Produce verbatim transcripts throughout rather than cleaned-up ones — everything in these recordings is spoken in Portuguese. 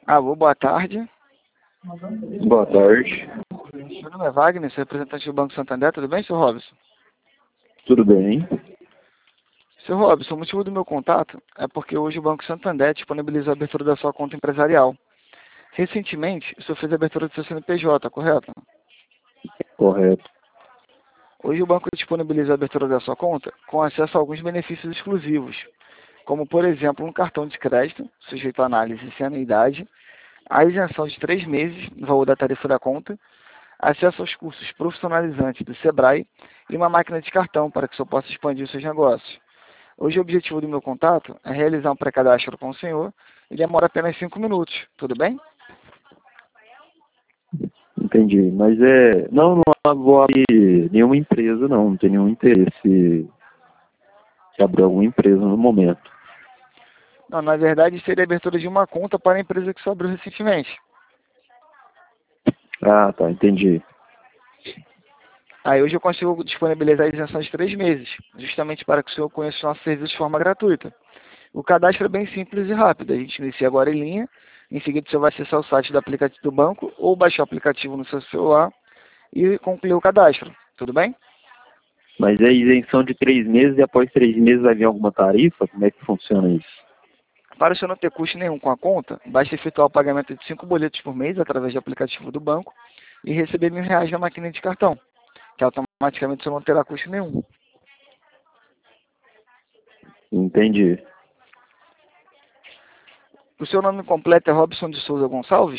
Alô, boa tarde. Boa tarde. Meu nome é Wagner, sou representante do Banco Santander. Tudo bem, senhor Robson? Tudo bem? Senhor Robson, o motivo do meu contato é porque hoje o Banco Santander disponibilizou a abertura da sua conta empresarial. Recentemente, o senhor fez a abertura do seu C N P J, correto? Correto. Hoje o banco disponibiliza a abertura da sua conta com acesso a alguns benefícios exclusivos, como, por exemplo, um cartão de crédito, sujeito a análise sem anuidade, a isenção de três meses no valor da tarifa da conta, acesso aos cursos profissionalizantes do Sebrae e uma máquina de cartão para que o senhor possa expandir os seus negócios. Hoje o objetivo do meu contato é realizar um pré-cadastro com o senhor e demora apenas cinco minutos, tudo bem? Entendi. Mas é. Não, não vou abrir nenhuma empresa, não. Não tenho nenhum interesse de abrir alguma empresa no momento. Não, na verdade seria a abertura de uma conta para a empresa que o senhor abriu recentemente. Ah, tá, entendi. Aí hoje eu consigo disponibilizar a isenção de três meses, justamente para que o senhor conheça os nossos serviços de forma gratuita. O cadastro é bem simples e rápido. A gente inicia agora em linha. Em seguida, você vai acessar o site do aplicativo do banco ou baixar o aplicativo no seu celular e concluir o cadastro. Tudo bem? Mas é isenção de três meses e após três meses vai vir alguma tarifa? Como é que funciona isso? Para o senhor não ter custo nenhum com a conta, basta efetuar o pagamento de cinco boletos por mês através do aplicativo do banco e receber mil reais na máquina de cartão, que automaticamente o senhor não terá custo nenhum. Entendi. O seu nome completo é Robson de Souza Gonçalves?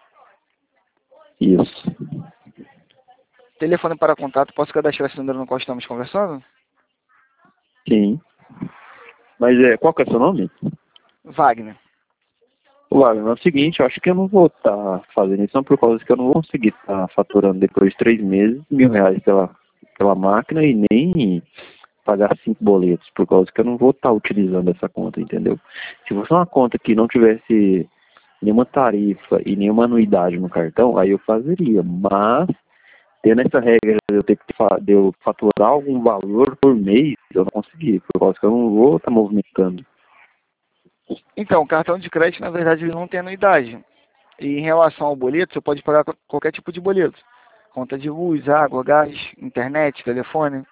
Isso. Telefone para contato, posso cadastrar esse número no qual estamos conversando? Sim. Mas é, qual que é o seu nome? Wagner. Wagner, é o seguinte, eu acho que eu não vou estar fazendo isso, não, por causa que eu não vou conseguir estar faturando depois de três meses mil reais pela, pela máquina e nem pagar cinco boletos, por causa que eu não vou estar utilizando essa conta, entendeu? Se fosse uma conta que não tivesse nenhuma tarifa e nenhuma anuidade no cartão, aí eu fazeria, mas tendo essa regra de eu ter que fa- de eu faturar algum valor por mês, eu não consegui, por causa que eu não vou estar movimentando. Então, o cartão de crédito, na verdade, ele não tem anuidade. E em relação ao boleto, você pode pagar qualquer tipo de boleto. Conta de luz, água, gás, internet, telefone.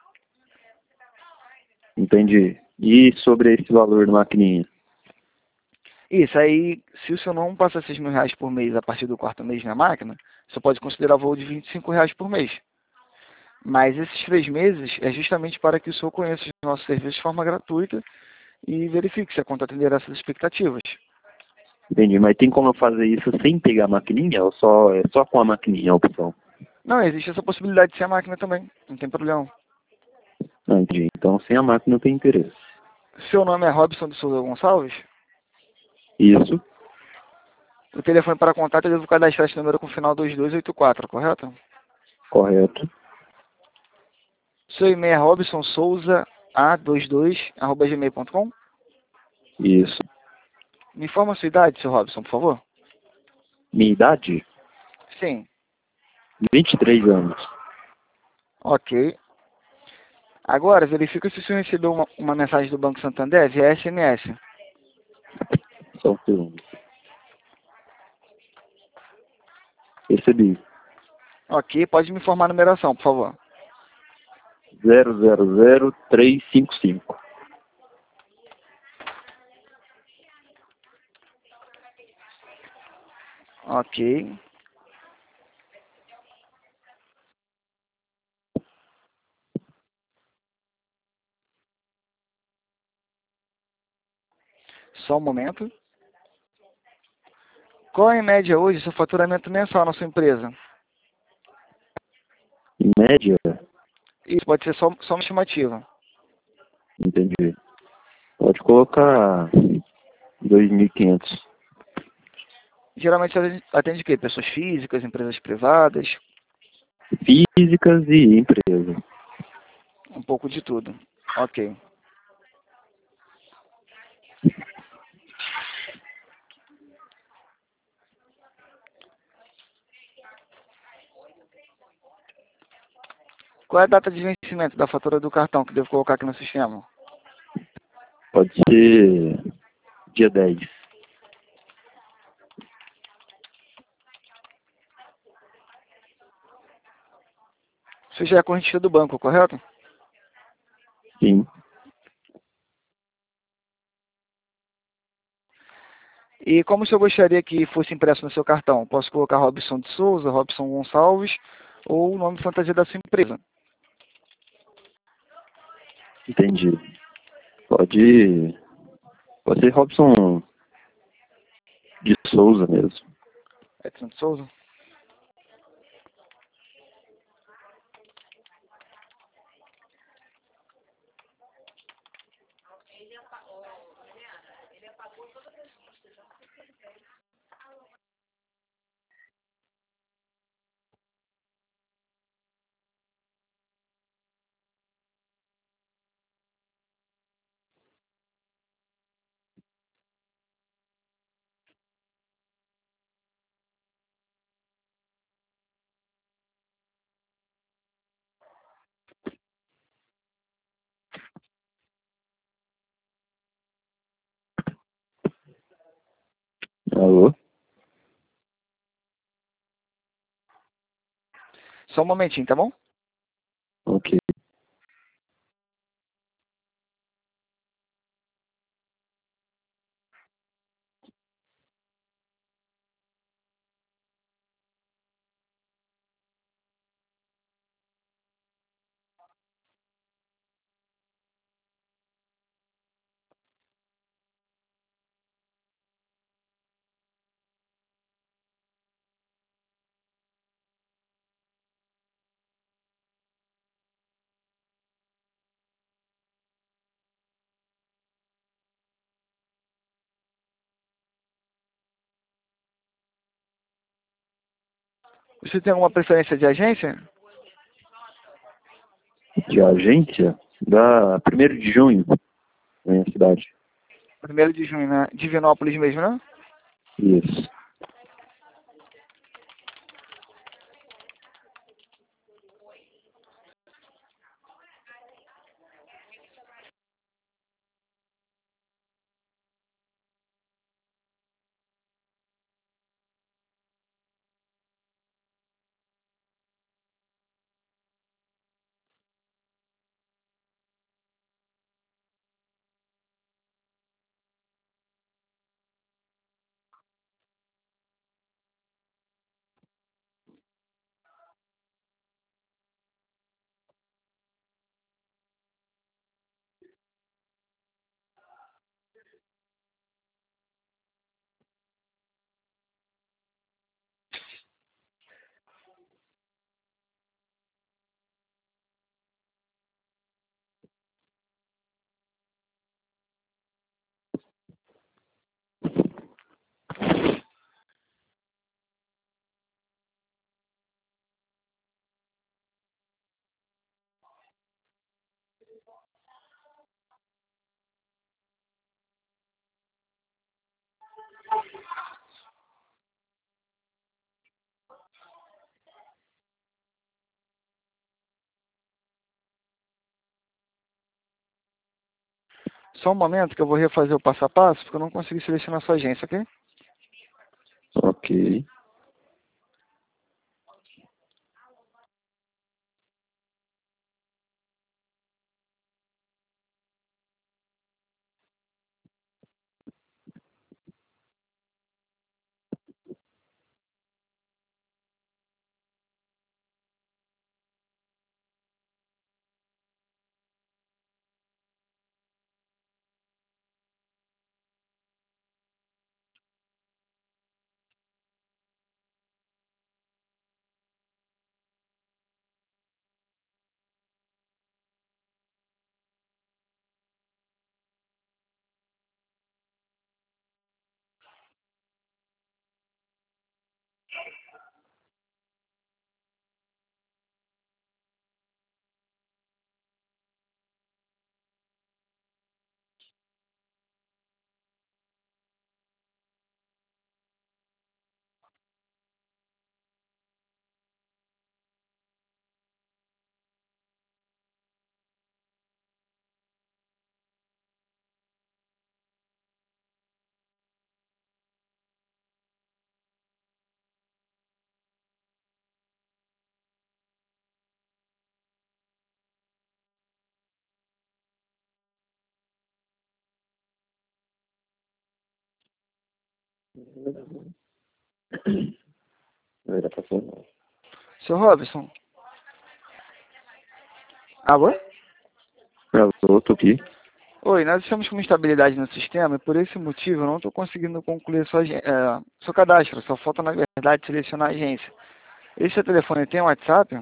Entendi. E sobre esse valor da maquininha? Isso aí, se o senhor não passa seis mil reais por mês a partir do quarto mês na máquina, você pode considerar o valor de vinte e cinco reais por mês. Mas esses três meses é justamente para que o senhor conheça os nossos serviços de forma gratuita e verifique se a conta atenderá essas expectativas. Entendi, mas tem como eu fazer isso sem pegar a maquininha ou só, é só com a maquininha a opção? Não, existe essa possibilidade de ser a máquina também, não tem problema. Não, entendi. Então sem a máquina eu tenho interesse. Seu nome é Robson de Souza Gonçalves? Isso, O telefone para contato eu devo cadastrar esse número com o final dois dois oito quatro, correto? correto. Seu e-mail é robson souza a vinte e dois arroba gmail ponto com. Isso. Me informa a sua idade, seu Robson, por favor. Minha idade? Sim. vinte e três anos. Ok. Agora, verifica se o senhor recebeu uma, uma mensagem do Banco Santander via S M S. Só um segundo. Recebi. Ok, pode me informar a numeração, por favor. zero zero zero três cinco cinco. Ok. Só um momento. Qual é, em média, hoje, seu faturamento mensal na sua empresa? Em média? Isso pode ser só, só uma estimativa. Entendi. Pode colocar dois mil e quinhentos. Geralmente você atende, atende o quê? Pessoas físicas, empresas privadas? Físicas e empresas. Um pouco de tudo. Ok. Qual é a data de vencimento da fatura do cartão que devo colocar aqui no sistema? Pode ser dia dez. Você já é correntista do banco, correto? Sim. E como o senhor gostaria que fosse impresso no seu cartão? Posso colocar Robson de Souza, Robson Gonçalves ou o nome fantasia da sua empresa? Entendi. Pode, pode ser Robson de Souza mesmo. Edson de Souza? Alô? Só um momentinho, tá bom? Ok. Você tem alguma preferência de agência? De agência? Da primeiro de junho, na minha cidade. Primeiro de junho, né? Divinópolis mesmo, né? Isso. Só um momento que eu vou refazer o passo a passo, porque eu não consegui selecionar a sua agência, ok? Ok. Era pra ser não. Seu Robson. Alô? Eu tô aqui. Oi, nós estamos com uma instabilidade no sistema e por esse motivo eu não estou conseguindo concluir sua, agen- é, seu cadastro. Só falta, na verdade, selecionar a agência. Esse seu telefone tem um WhatsApp?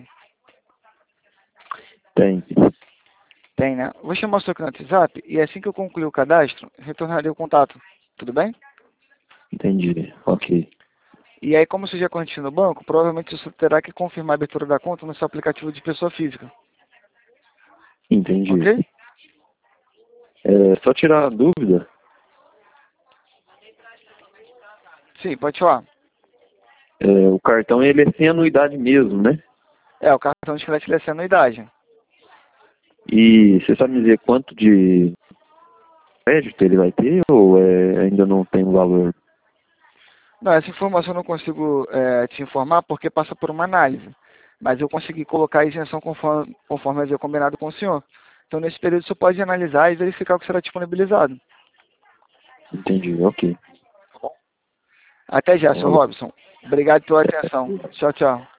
Tem. Tem, né? Vou chamar o seu aqui no WhatsApp e assim que eu concluir o cadastro, retornarei o contato. Tudo bem? Entendi. Ok. E aí, como seja corrente no banco, provavelmente você terá que confirmar a abertura da conta no seu aplicativo de pessoa física. Entendi. Ok? É, só tirar a dúvida. Sim, pode falar. É, o cartão ele é sem anuidade mesmo, né? É, o cartão de crédito ele é sem anuidade. E você sabe me dizer quanto de crédito ele vai ter ou é, ainda não tem um valor? Não, essa informação eu não consigo é, te informar porque passa por uma análise. Mas eu consegui colocar a isenção conforme, conforme havia combinado com o senhor. Então, nesse período, você pode analisar e verificar o que será disponibilizado. Entendi, ok. Até já, seu Valeu. Robson. Obrigado pela atenção. Tchau, tchau.